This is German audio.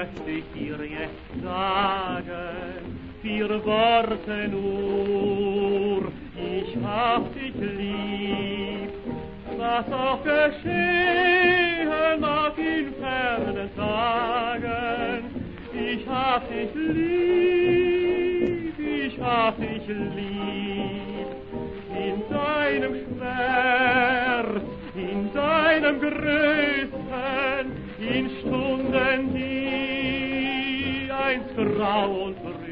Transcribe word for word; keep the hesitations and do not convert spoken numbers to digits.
möchte ich dir jetzt sagen, vier Worte nur, ich hab dich lieb. Was auch geschehen mag in fernen Tagen, ich hab dich lieb, ich hab dich lieb. In deinem Schmerz, in deinem Größten, in Stunden, die einst grau und